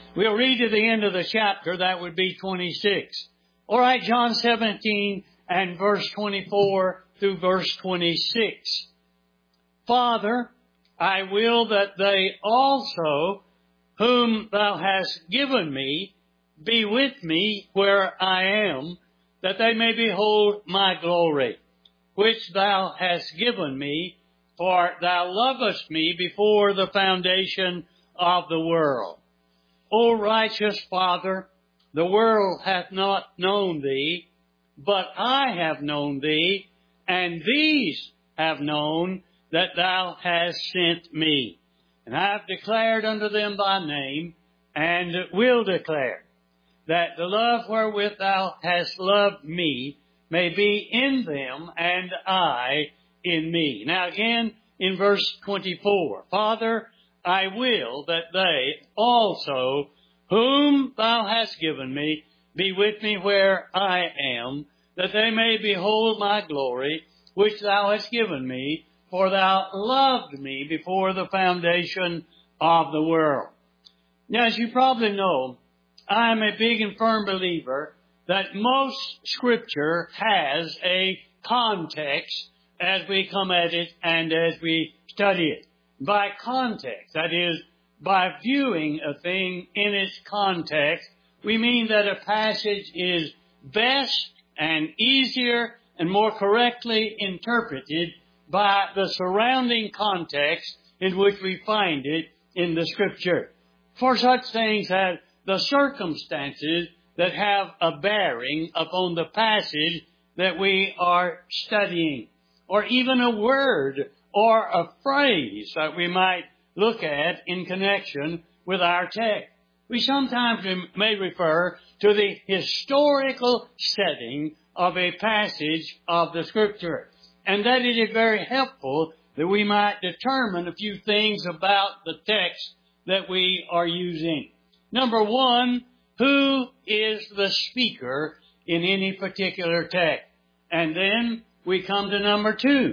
We'll read to the end of the chapter. That would be 26. All right, John 17 and verse 24 through verse 26. Father, I will that they also, whom thou hast given me, be with me where I am, that they may behold my glory, which thou hast given me, for thou lovest me before the foundation of the world. O righteous Father, the world hath not known thee, but I have known thee, and these have known that thou hast sent me. And I have declared unto them thy name, and will declare, that the love wherewith thou hast loved me may be in them, and I in me. Now again, in verse 24, Father, I will that they also, whom thou hast given me, be with me where I am, that they may behold my glory, which thou hast given me, for thou loved me before the foundation of the world. Now, as you probably know, I am a big and firm believer that most Scripture has a context as we come at it and as we study it. By context, that is, by viewing a thing in its context, we mean that a passage is best and easier and more correctly interpreted by the surrounding context in which we find it in the Scripture. For such things as the circumstances that have a bearing upon the passage that we are studying, or even a word or a phrase that we might look at in connection with our text. We sometimes may refer to the historical setting of a passage of the Scripture, and that it is very helpful that we might determine a few things about the text that we are using. Number one, who is the speaker in any particular text? And then we come to number two.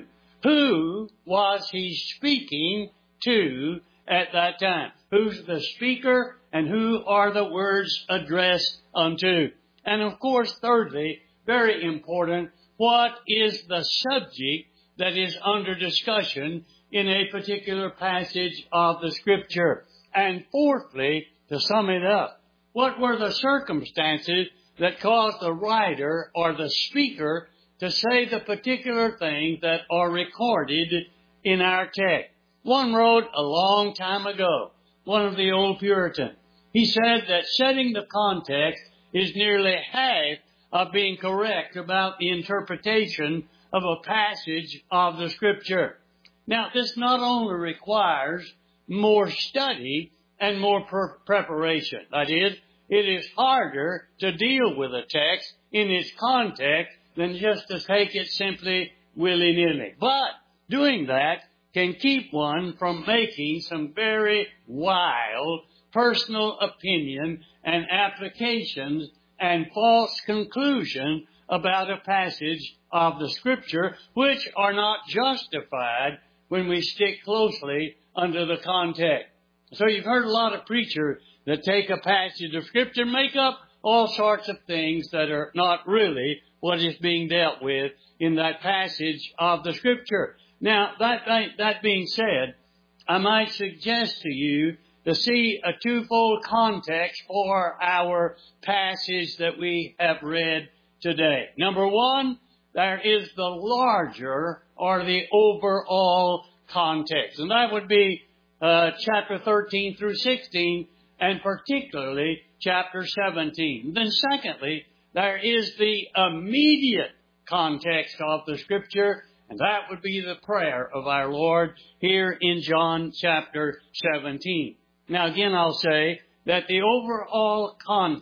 Who was he speaking to at that time? Who's the speaker and who are the words addressed unto? And of course, thirdly, very important, what is the subject that is under discussion in a particular passage of the Scripture? And fourthly, to sum it up, what were the circumstances that caused the writer or the speaker to say the particular things that are recorded in our text? One wrote a long time ago, one of the old Puritans. He said that setting the context is nearly half of being correct about the interpretation of a passage of the Scripture. Now, this not only requires more study and more preparation. That is, it is harder to deal with a text in its context than just to take it simply willy-nilly. But doing that can keep one from making some very wild personal opinion and applications and false conclusions about a passage of the Scripture, which are not justified when we stick closely under the context. So you've heard a lot of preachers that take a passage of Scripture and make up all sorts of things that are not really what is being dealt with in that passage of the Scripture. Now, that being said, I might suggest to you to see a twofold context for our passage that we have read today. Number one, there is the larger or the overall context, and that would be chapter 13 through 16, and particularly chapter 17. Then secondly, there is the immediate context of the Scripture, and that would be the prayer of our Lord here in John chapter 17. Now again, I'll say that the overall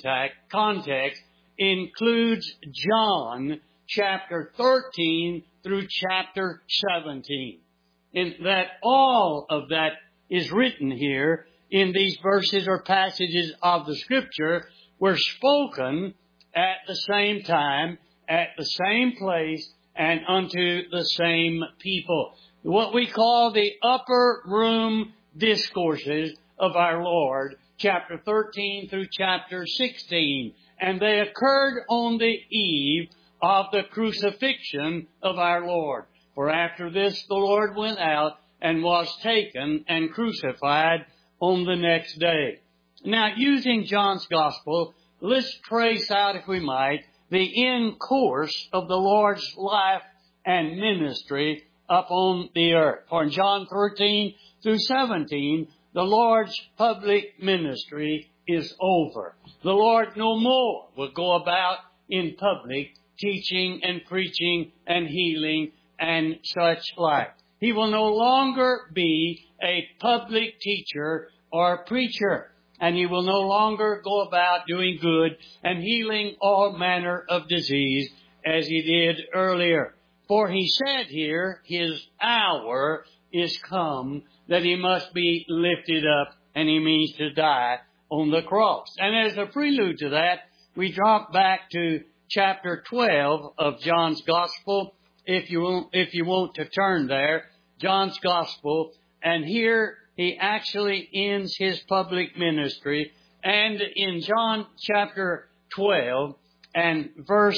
context includes John chapter 13 through chapter 17. In that all of that is written here in these verses or passages of the Scripture were spoken at the same time, at the same place, and unto the same people. What we call the upper room discourses of our Lord chapter 13 through chapter 16. And they occurred on the eve of the crucifixion of our Lord. For after this the Lord went out and was taken and crucified on the next day. Now, using John's Gospel, let's trace out, if we might, the end course of the Lord's life and ministry upon the earth. For in John 13 through 17, the Lord's public ministry is over. The Lord no more will go about in public teaching and preaching and healing and such like. He will no longer be a public teacher or preacher. And he will no longer go about doing good and healing all manner of disease as he did earlier. For he said here, his hour is come that he must be lifted up, and he means to die on the cross. And as a prelude to that, we drop back to chapter 12 of John's Gospel, if you want to turn there, John's Gospel, and here he actually ends his public ministry. And in John chapter 12 and verse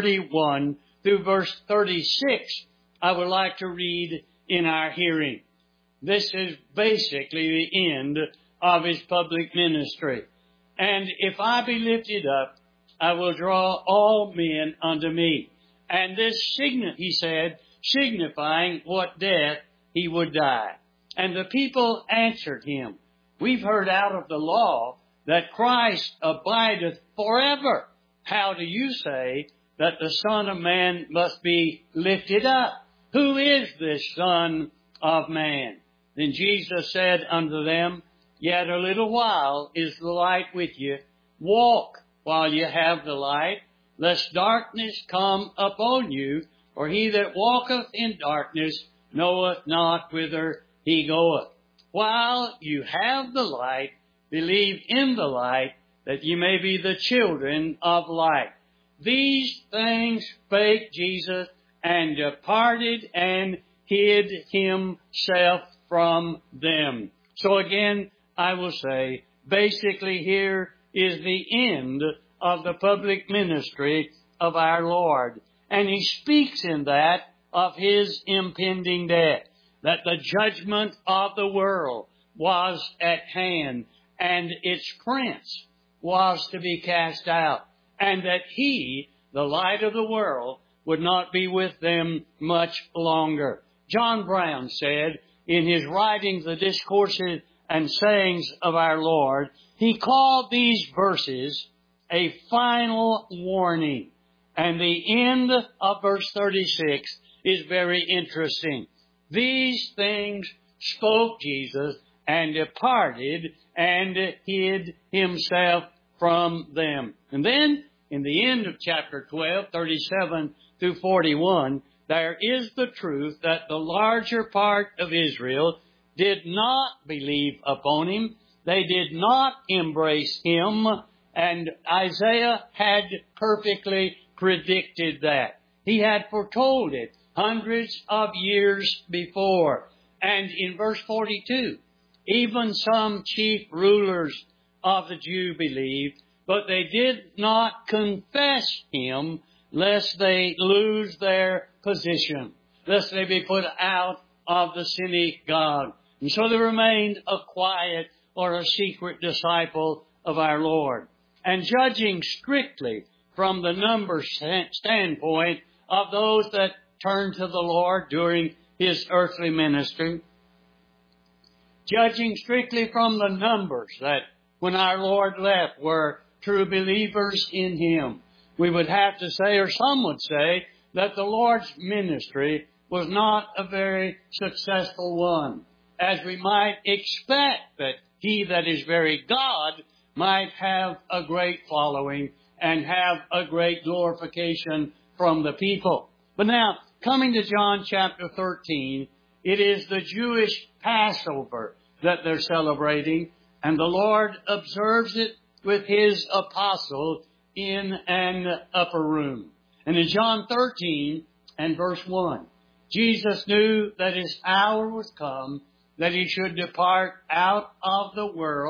31 through verse 36, I would like to read in our hearing. This is basically the end of his public ministry. And if I be lifted up, I will draw all men unto me. And this he said, signifying what death he would die. And the people answered him, we've heard out of the law that Christ abideth forever. How do you say that the Son of Man must be lifted up? Who is this Son of Man? Then Jesus said unto them, yet a little while is the light with you. Walk while you have the light, lest darkness come upon you. For he that walketh in darkness knoweth not whither he goeth. While you have the light, believe in the light, that you may be the children of light. These things spake Jesus, and departed, and hid himself from them. So again, I will say, basically here is the end of the public ministry of our Lord. And he speaks in that of his impending death, that the judgment of the world was at hand, and its prince was to be cast out, and that he, the light of the world, would not be with them much longer. John Brown said in his writings, the discourses and sayings of our Lord, he called these verses a final warning. And the end of verse 36 is very interesting. These things spoke Jesus, and departed, and hid himself from them. And then, in the end of chapter 12, 37 through 41, there is the truth that the larger part of Israel did not believe upon him. They did not embrace him. And Isaiah had perfectly predicted that. He had foretold it hundreds of years before. And in verse 42, even some chief rulers of the Jew believed, but they did not confess him, lest they lose their position, lest they be put out of the synagogue. And so they remained a quiet or a secret disciple of our Lord. And judging strictly from the number standpoint of those that turned to the Lord during his earthly ministry, judging strictly from the numbers that when our Lord left were true believers in him, we would have to say, or some would say, that the Lord's ministry was not a very successful one, as we might expect that he that is very God might have a great following and have a great glorification from the people. But now, coming to John chapter 13, it is the Jewish Passover that they're celebrating, and the Lord observes it with his apostle in an upper room. And in John 13 and verse 1, Jesus knew that his hour was come, that he should depart out of the world,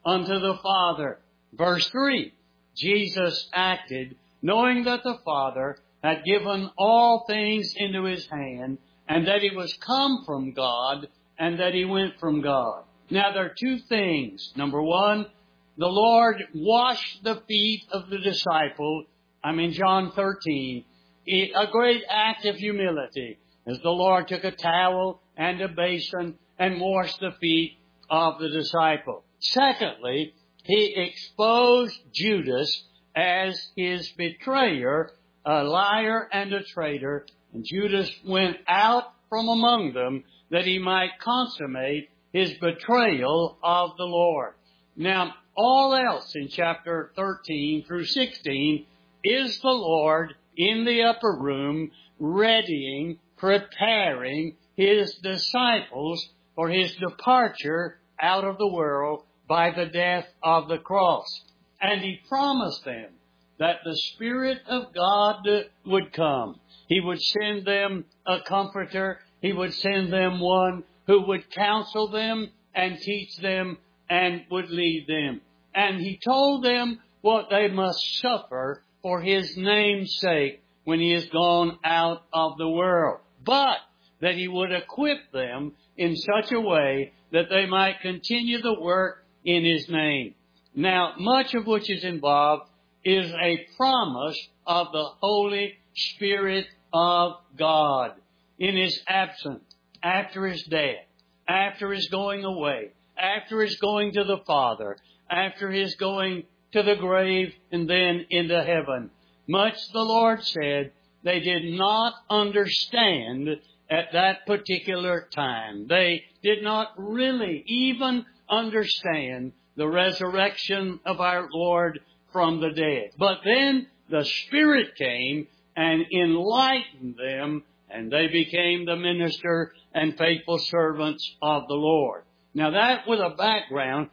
unto the Father. Verse 3, Jesus acted, knowing that the Father had given all things into his hand, and that he was come from God, and that he went from God. Now there are two things. Number one, the Lord washed the feet of the disciples. I'm in John 13. A great act of humility, as the Lord took a towel and a basin and washed the feet of the disciple. Secondly, he exposed Judas as his betrayer, a liar and a traitor, and Judas went out from among them that he might consummate his betrayal of the Lord. Now, all else in chapter 13 through 16 is the Lord in the upper room readying, preparing his disciples for his departure out of the world by the death of the cross. And he promised them that the Spirit of God would come. He would send them a comforter. He would send them one who would counsel them and teach them and would lead them. And he told them what they must suffer for his name's sake when he is gone out of the world. But that he would equip them in such a way that they might continue the work in his name. Now, much of which is involved is a promise of the Holy Spirit of God in his absence, after his death, after his going away, after his going to the Father, after his going to the grave and then into heaven. Much the Lord said they did not understand at that particular time. They did not really even understand the resurrection of our Lord from the dead. But then the Spirit came and enlightened them, and they became the minister and faithful servants of the Lord. Now that with a background,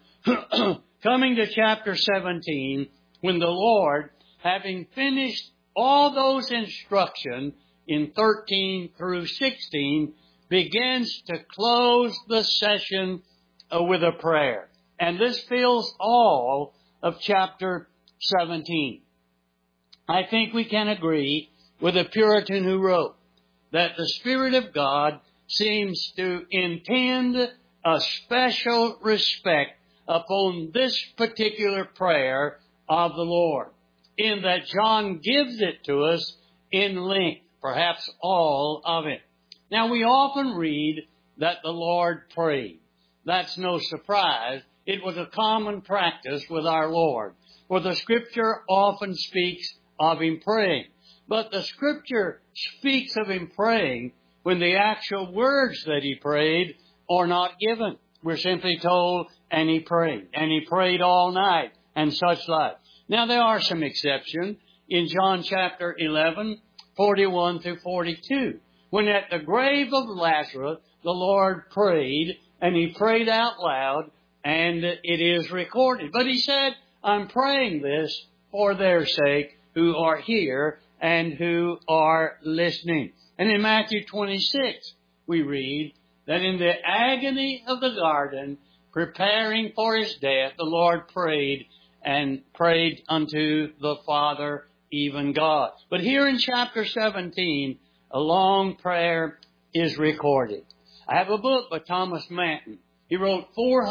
coming to chapter 17, when the Lord, having finished all those instructions in 13 through 16, begins to close the session with a prayer. And this fills all of chapter 17. I think we can agree with the Puritan who wrote that the Spirit of God seems to intend a special respect upon this particular prayer of the Lord, in that John gives it to us in length, perhaps all of it. Now, we often read that the Lord prayed. That's no surprise. It was a common practice with our Lord, for the Scripture often speaks of him praying. But the Scripture speaks of him praying when the actual words that he prayed are not given. We're simply told, and he prayed all night, and such like. Now, there are some exceptions. In John chapter 11, 41 through 42, when at the grave of Lazarus, the Lord prayed, and he prayed out loud, and it is recorded. But he said, I'm praying this for their sake who are here and who are listening. And in Matthew 26, we read that in the agony of the garden, preparing for his death, the Lord prayed and prayed unto the Father, even God. But here in chapter 17, a long prayer is recorded. I have a book by Thomas Manton. He wrote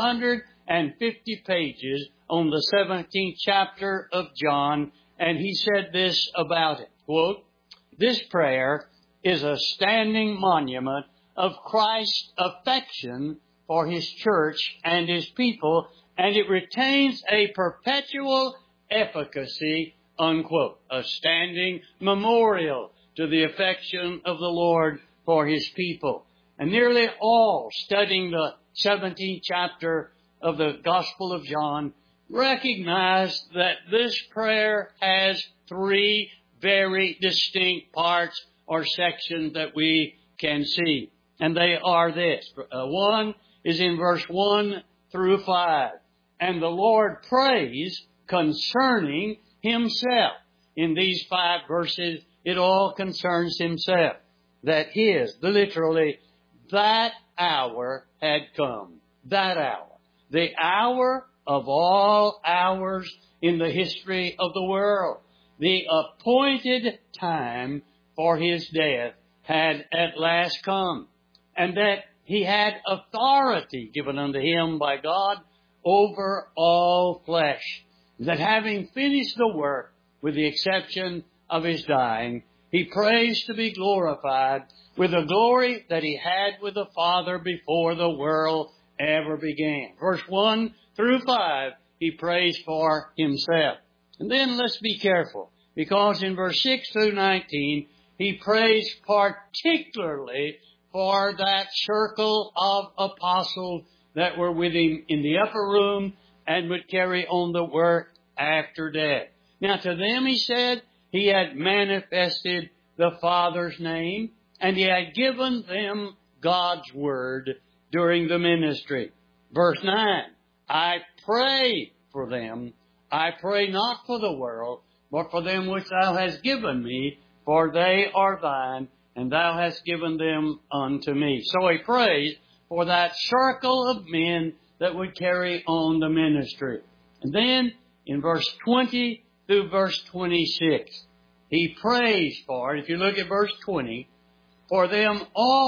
450 pages on the 17th chapter of John, and he said this about it, quote, this prayer is a standing monument of Christ's affection for his church and his people, and it retains a perpetual efficacy, unquote, a standing memorial to the affection of the Lord for his people. And nearly all studying the 17th chapter of the Gospel of John recognize that this prayer has three very distinct parts or sections that we can see. And they are this. One is in verse 1 through 5. And the Lord prays concerning himself. In these 5 verses, it all concerns himself. That literally, that hour had come. That hour. The hour of all hours in the history of the world. The appointed time for His death had at last come, and that He had authority given unto Him by God over all flesh. That having finished the work, with the exception of His dying, He prays to be glorified with the glory that He had with the Father before the world ever began. Verse 1 through 5, He prays for Himself. And then let's be careful, because in verse 6 through 19, He prays particularly for that circle of apostles that were with Him in the upper room and would carry on the work after death. Now to them, He said, He had manifested the Father's name, and He had given them God's Word during the ministry. Verse 9, I pray for them. I pray not for the world, but for them which Thou hast given me, for they are Thine, and Thou hast given them unto me. So He prays for that circle of men that would carry on the ministry. And then in verse 20 through verse 26, He prays for, if you look at verse 20, for them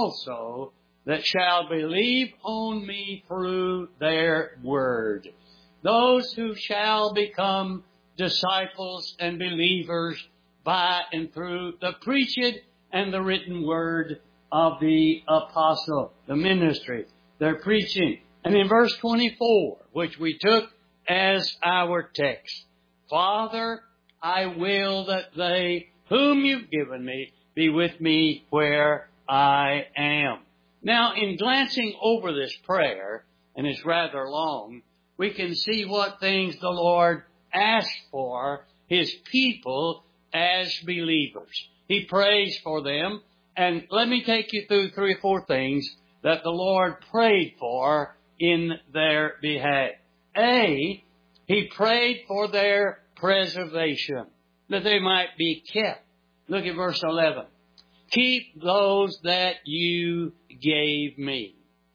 also that shall believe on me through their word. Those who shall become disciples and believers by and through the preached and the written word of the apostle, the ministry, their preaching. And in verse 24, which we took as our text, Father, I will that they whom You've given me be with me where I am. Now, in glancing over this prayer, and it's rather long, we can see what things the Lord asked for His people as believers. He prays for them, and let me take you through 3 or 4 things that the Lord prayed for in their behalf. A, He prayed for their preservation, that they might be kept. Look at verse 11. Keep those that You gave me.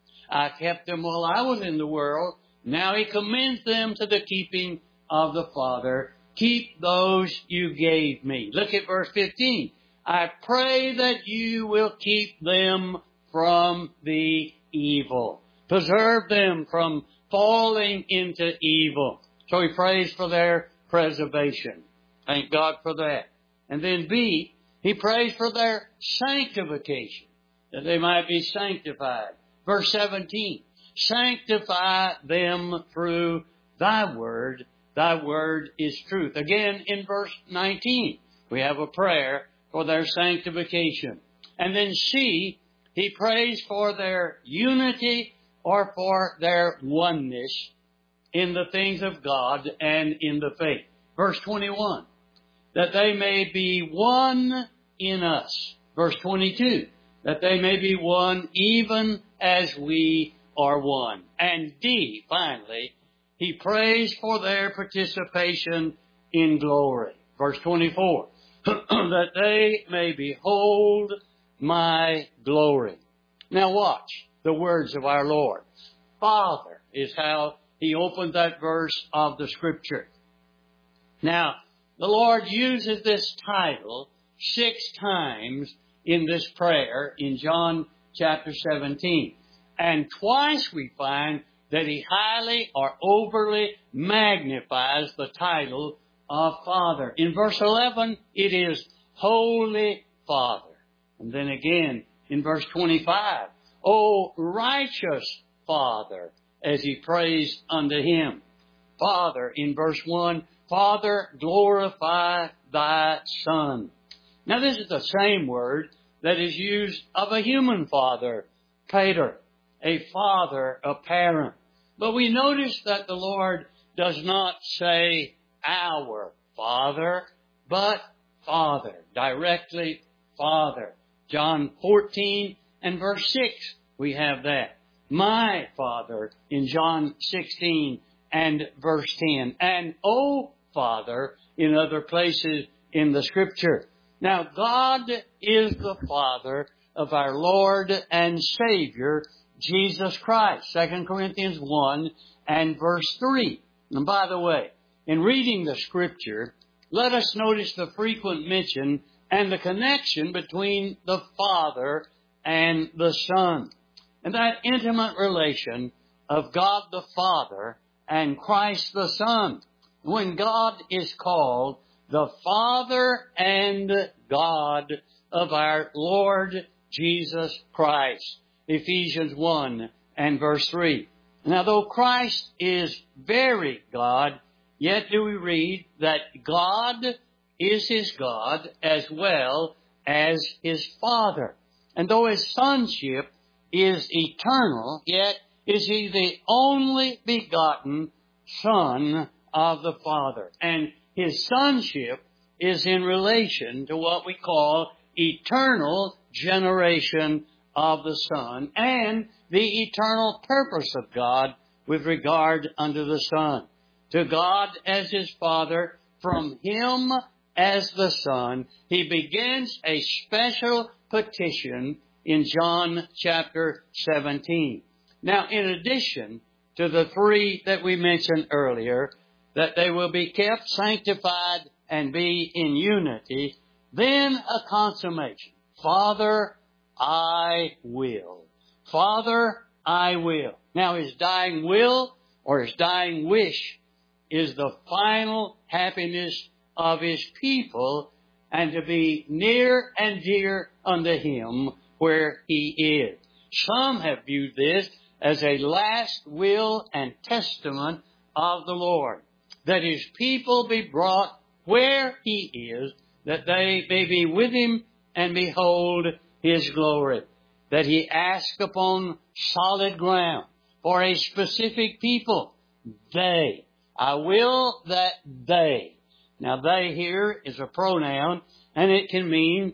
I kept them while I was in the world. Now He commends them to the keeping of the Father. Keep those You gave me. Look at verse 15. I pray that You will keep them from the evil. Preserve them from falling into evil. So He prays for their preservation. Thank God for that. And then B, He prays for their sanctification, that they might be sanctified. Verse 17, sanctify them through Thy word. Thy word is truth. Again, in verse 19, we have a prayer for their sanctification. And then C, He prays for their unity or for their oneness in the things of God and in the faith. Verse 21, that they may be one in us. Verse 22, that they may be one even as we are one. And D, finally, He prays for their participation in glory. Verse 24, that they may behold My glory. Now watch the words of our Lord. Father is how He opened that verse of the Scripture. Now, the Lord uses this title 6 times in this prayer in John chapter 17. And twice we find that He highly or overly magnifies the title of Father. In verse 11, it is Holy Father. And then again in verse 25, O righteous Father, as He prays unto Him. Father, in verse 1, Father, glorify Thy Son. Now this is the same word that is used of a human father, pater, a father, a parent. But we notice that the Lord does not say our Father, but Father, directly Father. John 14 and verse 6, we have that. My Father in John 16 and verse 10. And O Father in other places in the Scripture. Now, God is the Father of our Lord and Savior, Jesus Christ. 2 Corinthians 1 and verse 3. And by the way, in reading the Scripture, let us notice the frequent mention and the connection between the Father and the Son. And that intimate relation of God the Father and Christ the Son. When God is called the Father and God of our Lord Jesus Christ. Ephesians 1 and verse 3. Now, though Christ is very God, yet do we read that God is His God as well as His Father. And though His sonship is eternal, yet is He the only begotten Son of the Father. And His sonship is in relation to what we call eternal generation of the Son and the eternal purpose of God with regard unto the Son. To God as His Father, from Him as the Son, He begins a special petition in John chapter 17. Now, in addition to the three that we mentioned earlier, that they will be kept sanctified and be in unity, then a consummation. Father, I will. Father, I will. Now, His dying will or His dying wish is the final happiness of His people and to be near and dear unto Him where He is. Some have viewed this as a last will and testament of the Lord, that His people be brought where He is, that they may be with Him and behold His glory, that He asks upon solid ground for a specific people. They. I will that they. Now, they here is a pronoun, and it can mean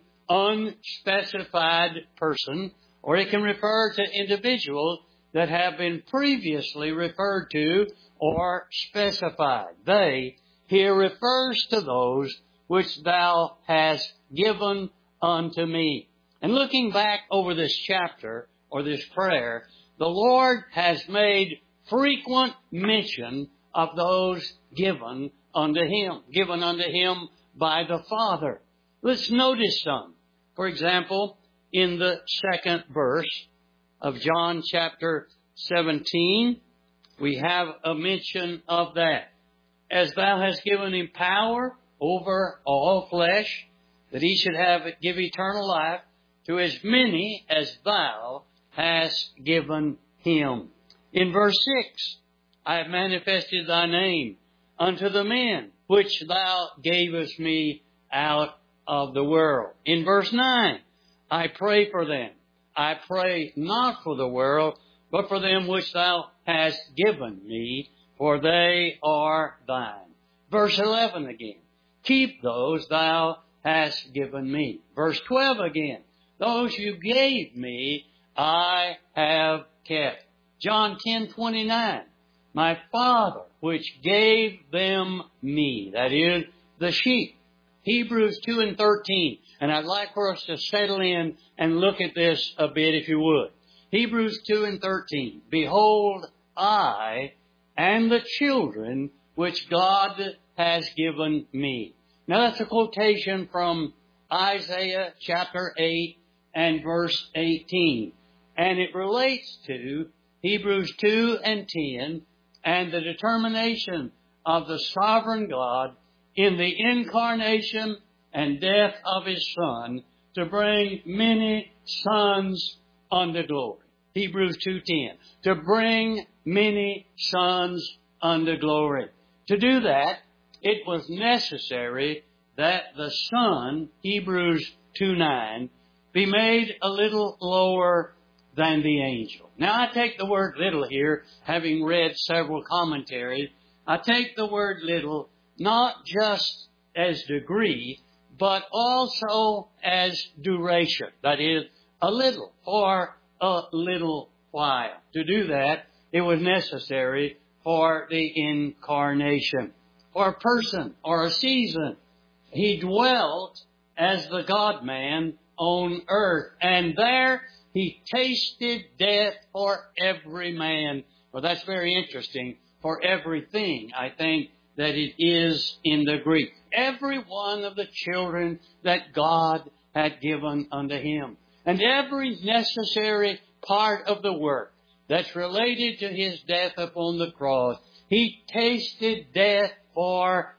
unspecified person, or it can refer to individuals that have been previously referred to or specified. They here refers to those which Thou hast given unto me. And looking back over this chapter, or this prayer, the Lord has made frequent mention of those given unto Him by the Father. Let's notice some. For example, in the second verse of John chapter 17, we have a mention of that. As Thou hast given Him power over all flesh, that He should give eternal life to as many as Thou hast given Him. In verse 6, I have manifested Thy name unto the men which Thou gavest me out of the world. In verse 9, I pray for them. I pray not for the world, but for them which Thou hast given me, for they are Thine. Verse 11 again, keep those Thou hast given me. Verse 12 again, those You gave me, I have kept. John 10:29, my Father, which gave them me, that is, the sheep. Hebrews 2 and 13, and I'd like for us to settle in and look at this a bit if you would. Hebrews 2 and 13, behold, I and the children which God has given me. Now that's a quotation from Isaiah chapter 8 and verse 18. And it relates to Hebrews 2 and 10 and the determination of the sovereign God in the incarnation and death of His Son to bring many sons unto glory. Hebrews 2:10. To bring many sons unto glory. To do that, it was necessary that the Son, Hebrews 2:9, be made a little lower than the angel. Now, I take the word little here, having read several commentaries. I take the word little not just as degree, but also as duration. That is, a little, for a little while. To do that, it was necessary for the incarnation. For a person or a season, He dwelt as the God-man on earth, and there He tasted death for every man. Well, that's very interesting. for everything, I think that it is in the Greek. Every one of the children that God had given unto Him. And every necessary part of the work that's related to His death upon the cross. He tasted death for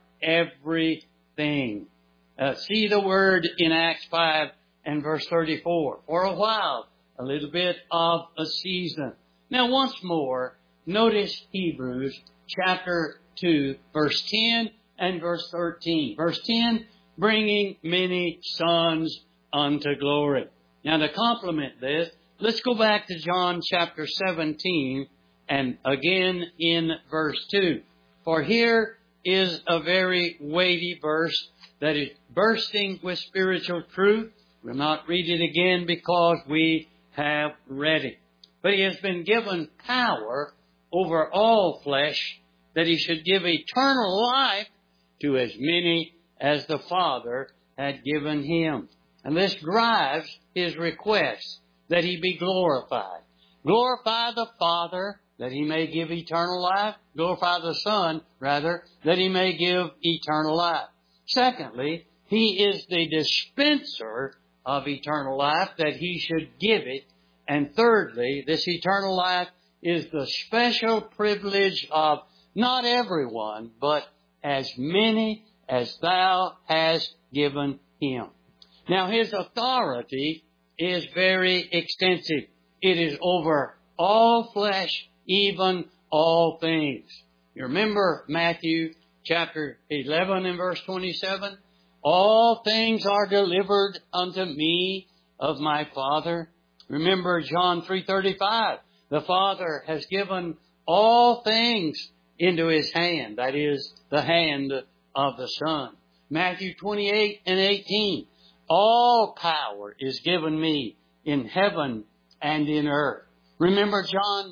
everything. See the word in Acts 5 and verse 34. For a while, a little bit of a season. Now once more, notice Hebrews chapter 2, verse 10 and verse 13. Verse 10, bringing many sons unto glory. Now to complement this, let's go back to John chapter 17 and again in verse 2. For here is a very weighty verse that is bursting with spiritual truth. We'll not read it again because we have read it. But He has been given power over all flesh, that He should give eternal life to as many as the Father had given Him. And this drives His request that He be glorified. Glorify the Father, that He may give eternal life. Glorify the Son, rather, that He may give eternal life. Secondly, He is the dispenser of eternal life, that He should give it. And thirdly, this eternal life is the special privilege of not everyone, but as many as Thou hast given Him. Now His authority is very extensive. It is over all flesh, even all things. You remember Matthew chapter 11 and verse 27? All things are delivered unto me of my Father. Remember John 3:35. The Father has given all things into His hand. That is, the hand of the Son. Matthew 28 and 18. All power is given me in heaven and in earth. Remember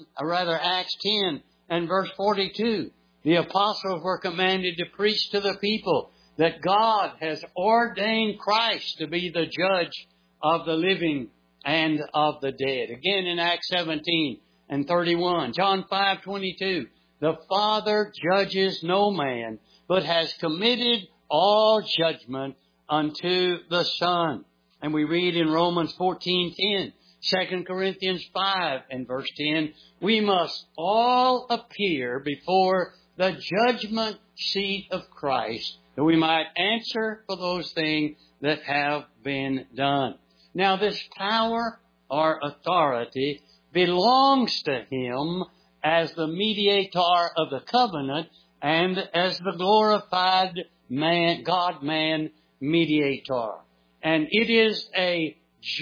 Acts 10 and verse 42. The apostles were commanded to preach to the people that God has ordained Christ to be the judge of the living and of the dead. Again in Acts 17 and 31. John 5:22. The Father judges no man, but has committed all judgment unto the Son. And we read in Romans 14:10, 2 Corinthians 5 and verse 10, we must all appear before the judgment seat of Christ, that we might answer for those things that have been done. Now this power or authority belongs to Him as the mediator of the covenant and as the glorified man, God-man mediator. And it is a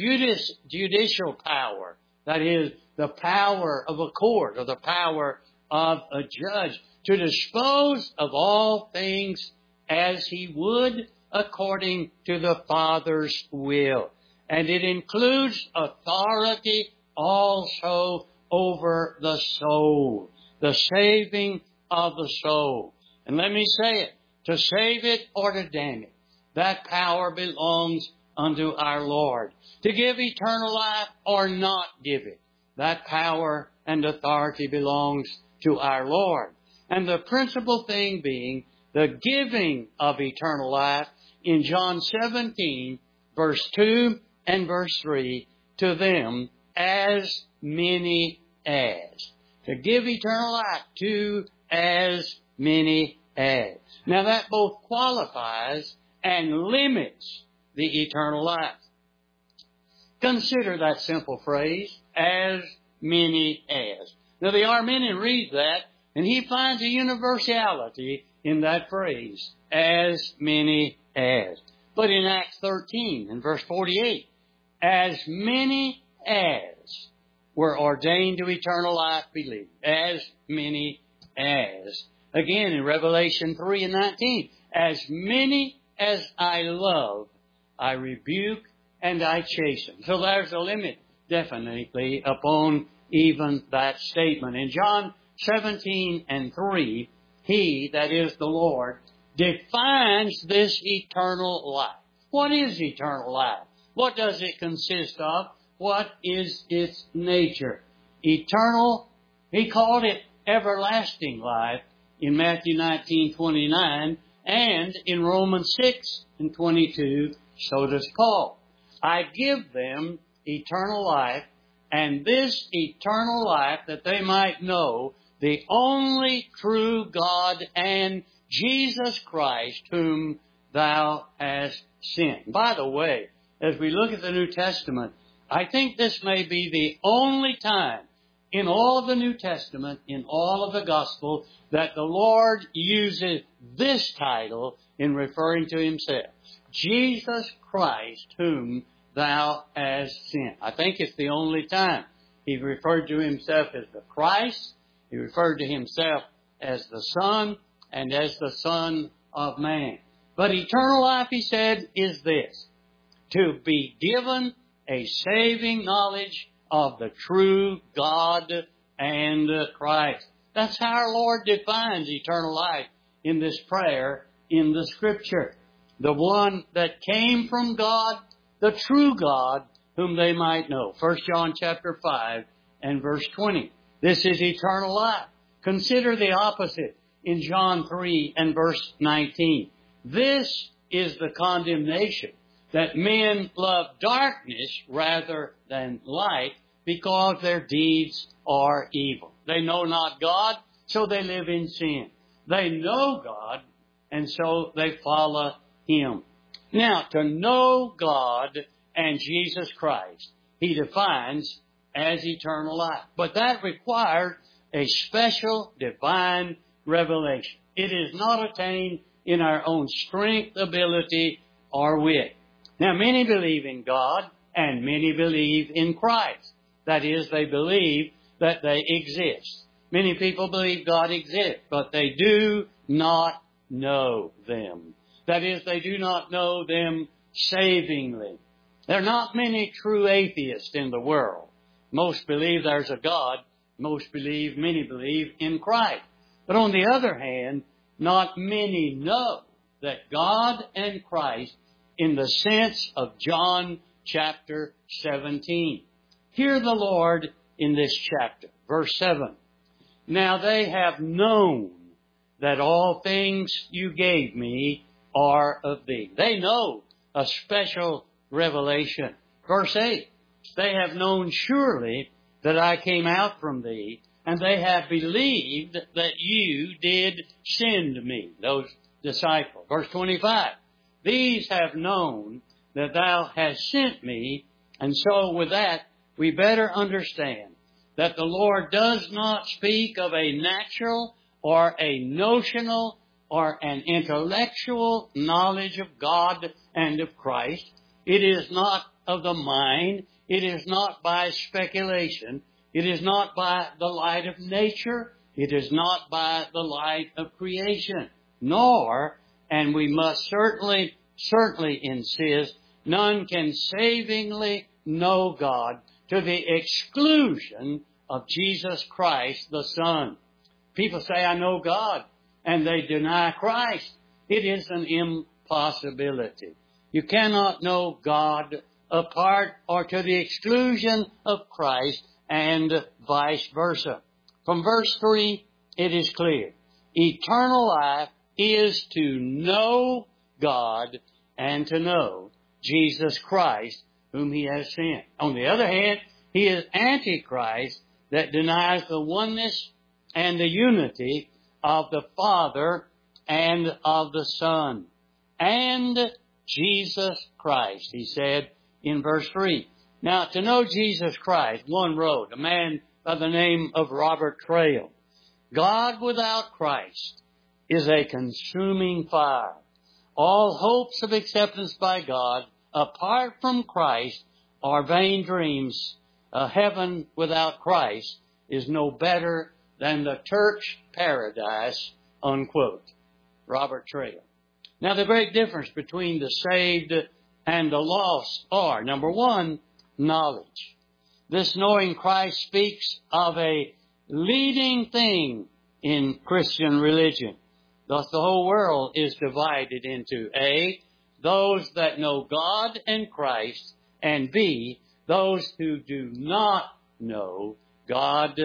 judicial power. That is, the power of a court or the power of a judge to dispose of all things as He would according to the Father's will. And it includes authority also over the soul, the saving of the soul. And let me say it, to save it or to damn it, that power belongs unto our Lord. To give eternal life or not give it, that power and authority belongs to our Lord. And the principal thing being the giving of eternal life in John 17, verse 2 and verse 3, to them as many as. To give eternal life to as many as. Now that both qualifies and limits the eternal life. Consider that simple phrase, as many as. Now the Arminian reads that, and he finds a universality in that phrase, as many as. But in Acts 13 and verse 48, as many as were ordained to eternal life believe. As many as. Again in Revelation 3 and 19, as many as I love, I rebuke and I chasten. So there's a limit definitely upon even that statement. In John 17 and 3, He, that is the Lord, defines this eternal life. What is eternal life? What does it consist of? What is its nature? Eternal, He called it everlasting life in Matthew 19:29, and in Romans 6:22, so does Paul. I give them eternal life, and this eternal life that they might know the only true God and Jesus Christ whom thou hast sent. By the way, as we look at the New Testament, I think this may be the only time in all of the New Testament, in all of the Gospel, that the Lord uses this title in referring to Himself. Jesus Christ whom thou hast sent. I think it's the only time He referred to Himself as the Christ. He referred to Himself as the Son and as the Son of Man. But eternal life, He said, is this: to be given a saving knowledge of the true God and Christ. That's how our Lord defines eternal life in this prayer in the Scripture. The one that came from God, the true God, whom they might know. 1 John chapter 5 and verse 20. This is eternal life. Consider the opposite in John 3 and verse 19. This is the condemnation, that men love darkness rather than light, because their deeds are evil. They know not God, so they live in sin. They know God, and so they follow Him. Now, to know God and Jesus Christ, He defines as eternal life. But that requires a special divine revelation. It is not attained in our own strength, ability, or wit. Now, many believe in God and many believe in Christ. That is, they believe that they exist. Many people believe God exists, but they do not know them. That is, they do not know them savingly. There are not many true atheists in the world. Most believe there's a God. Many believe in Christ. But on the other hand, not many know that God and Christ in the sense of John chapter 17. Hear the Lord in this chapter, verse 7. Now they have known that all things you gave me are of thee. They know a special revelation. Verse 8. They have known surely that I came out from thee, and they have believed that you did send me. Those disciples. Verse 25. These have known that thou hast sent me, and so with that, we better understand that the Lord does not speak of a natural or a notional or an intellectual knowledge of God and of Christ. It is not of the mind. It is not by speculation. It is not by the light of nature. It is not by the light of creation. Nor, and we must certainly insist, none can savingly know God to the exclusion of Jesus Christ the Son. People say, I know God, and they deny Christ. It is an impossibility. You cannot know God apart or to the exclusion of Christ, and vice versa. From verse 3, it is clear. Eternal life is to know God and to know Jesus Christ, whom He has sent. On the other hand, He is Antichrist that denies the oneness and the unity of the Father and of the Son. And Jesus Christ, he said in verse 3. Now, to know Jesus Christ, one wrote, a man by the name of Robert Traill, God without Christ is a consuming fire. All hopes of acceptance by God, apart from Christ, are vain dreams. A heaven without Christ is no better than the Turk's paradise, unquote. Robert Traill. Now, the great difference between the saved and the lost are, number one, knowledge. This knowing Christ speaks of a leading thing in Christian religion. Thus, the whole world is divided into A, those that know God and Christ, and B, those who do not know God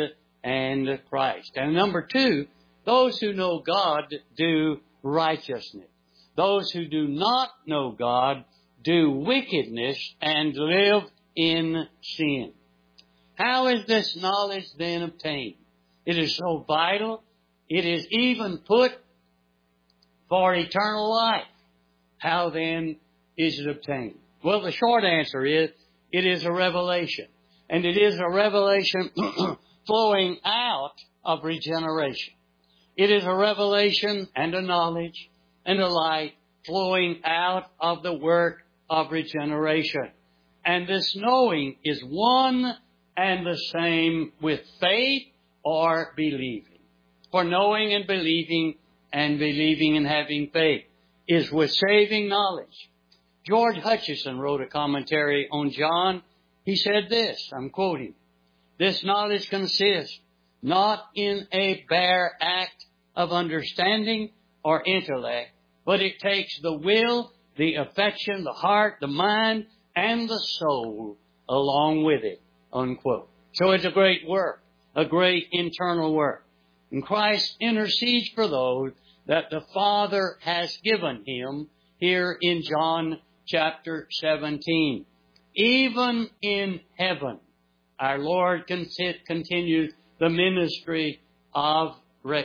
and Christ. And number two, those who know God do righteousness. Those who do not know God do wickedness and live in sin. How is this knowledge then obtained? It is so vital. It is even put for eternal life. How then is it obtained? Well, the short answer is, it is a revelation. And it is a revelation flowing out of regeneration. It is a revelation and a knowledge and a light flowing out of the work of regeneration. And this knowing is one and the same with faith or believing. For knowing and believing and having faith is with saving knowledge. George Hutcheson wrote a commentary on John. He said this, I'm quoting, "This knowledge consists not in a bare act of understanding or intellect, but it takes the will, the affection, the heart, the mind, and the soul along with it," unquote. So it's a great work, a great internal work. And Christ intercedes for those that the Father has given Him here in John chapter 17. Even in heaven, our Lord continues the ministry of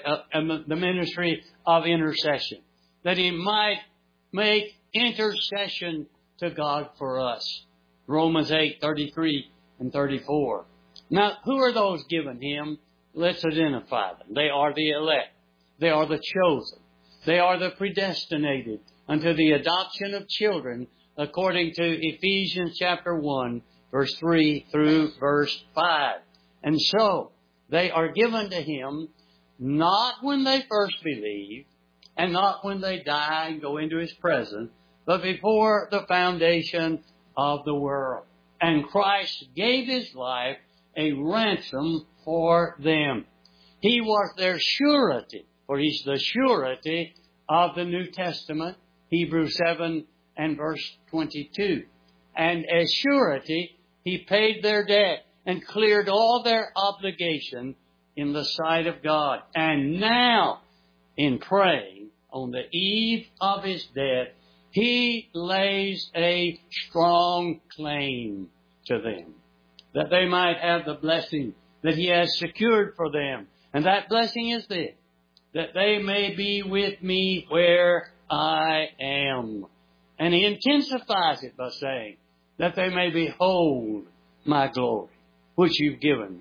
intercession, that He might make intercession to God for us. Romans 8:33 and 34. Now, who are those given Him? Let's identify them. They are the elect. They are the chosen. They are the predestinated unto the adoption of children, according to Ephesians chapter 1, verse 3 through verse 5. And so, they are given to Him not when they first believe, and not when they die and go into His presence, but before the foundation of the world. And Christ gave His life a ransom for them. He was their surety, for He's the surety of the New Testament, Hebrews 7 and verse 22. And as surety, He paid their debt and cleared all their obligation in the sight of God. And now, in praying on the eve of His death, He lays a strong claim to them, that they might have the blessing that He has secured for them. And that blessing is this, that they may be with me where I am. And He intensifies it by saying, that they may behold my glory, which You've given me.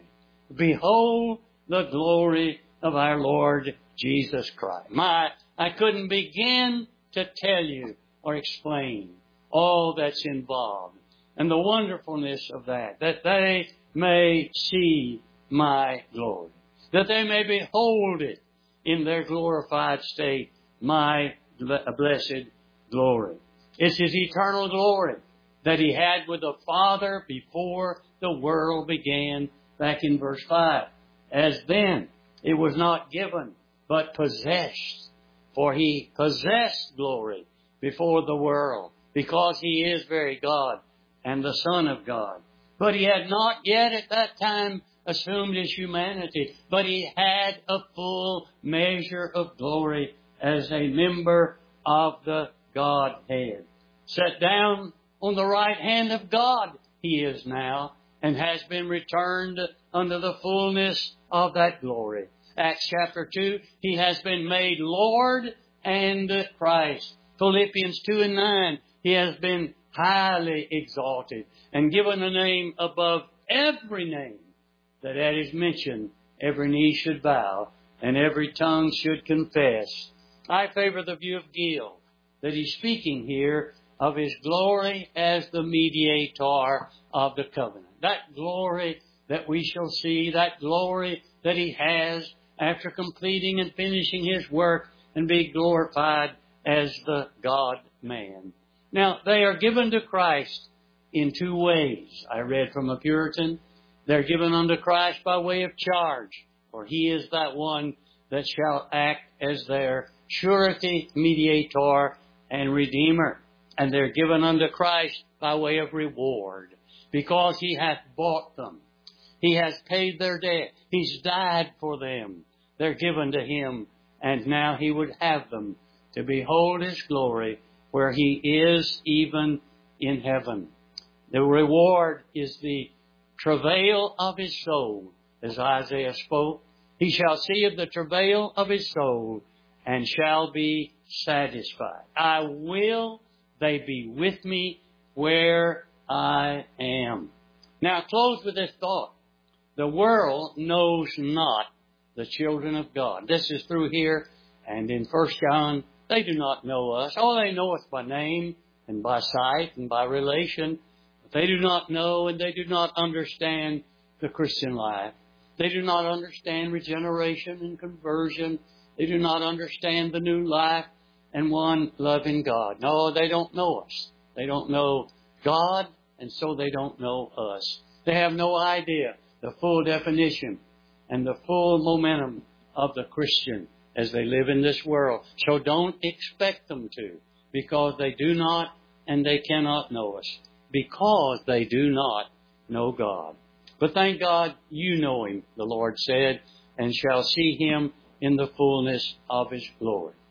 Behold the glory of our Lord Jesus Christ. I couldn't begin to tell you or explain all that's involved and the wonderfulness of that they may see my glory, that they may behold it in their glorified state, my blessed glory. It's His eternal glory that He had with the Father before the world began, back in verse 5. As then, it was not given, but possessed. For He possessed glory before the world, because He is very God and the Son of God. But He had not yet at that time assumed His humanity, but He had a full measure of glory as a member of the Godhead. Set down on the right hand of God He is now, and has been returned unto the fullness of that glory. Acts chapter 2, He has been made Lord and Christ. Philippians 2 and 9, He has been highly exalted and given a name above every name, that at His mention every knee should bow and every tongue should confess. I favor the view of Gill, that he's speaking here of His glory as the mediator of the covenant. That glory that we shall see, that glory that He has after completing and finishing His work and be glorified as the God-man. Now, they are given to Christ in two ways. I read from a Puritan. They're given unto Christ by way of charge, for He is that one that shall act as their surety, mediator, and redeemer. And they're given unto Christ by way of reward, because He hath bought them. He has paid their debt. He's died for them. They're given to Him, and now He would have them to behold His glory where He is even in heaven. The reward is the travail of His soul, as Isaiah spoke. He shall see of the travail of His soul and shall be satisfied. I will they be with me where I am. Now, close with this thought. The world knows not the children of God. This is through here and in 1 John. They do not know us. Oh, they know us by name and by sight and by relation. But they do not know and they do not understand the Christian life. They do not understand regeneration and conversion. They do not understand the new life and one loving God. No, they don't know us. They don't know God, and so they don't know us. They have no idea the full definition and the full momentum of the Christian as they live in this world. So don't expect them to, because they do not and they cannot know us, because they do not know God. But thank God you know Him, the Lord said, and shall see Him in the fullness of His glory.